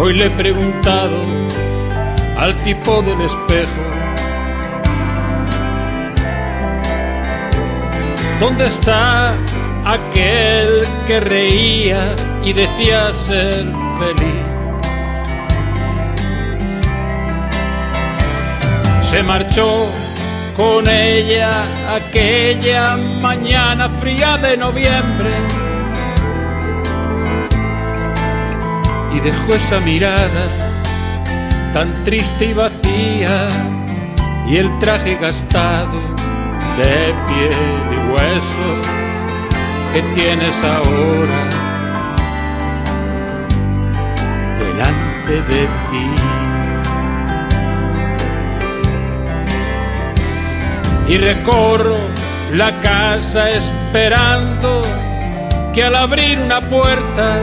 Hoy le he preguntado al tipo del espejo, ¿dónde está aquel que reía y decía ser feliz? Se marchó con ella aquella mañana fría de noviembre y dejó esa mirada tan triste y vacía y el traje gastado de piel y hueso que tienes ahora delante de ti. Y recorro la casa esperando que al abrir una puerta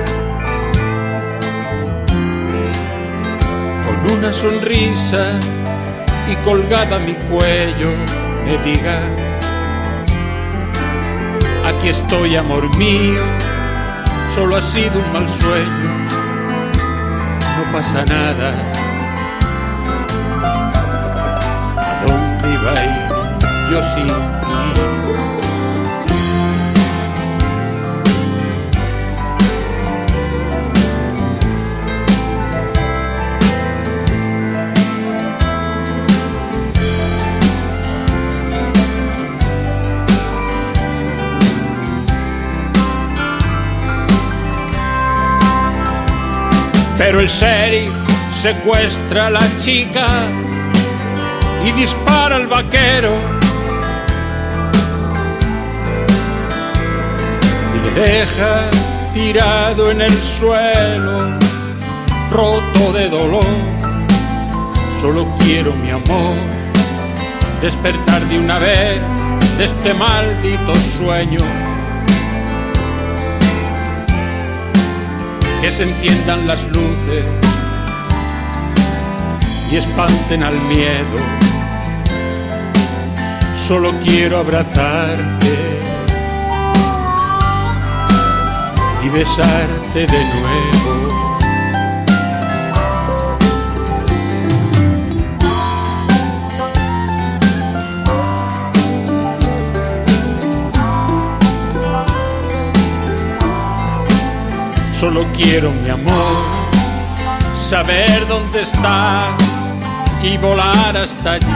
con una sonrisa y colgada a mi cuello me diga: aquí estoy, amor mío, solo ha sido un mal sueño, no pasa nada. ¿A dónde iba a ir yo sin ti? Pero el sheriff secuestra a la chica y dispara al vaquero y le deja tirado en el suelo, roto de dolor. Solo quiero, mi amor, despertar de una vez de este maldito sueño. Que se enciendan las luces y espanten al miedo. Solo quiero abrazarte y besarte de nuevo. Solo quiero, mi amor, saber dónde está y volar hasta allí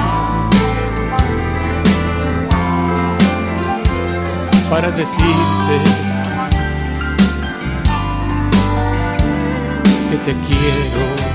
para decirte que te quiero.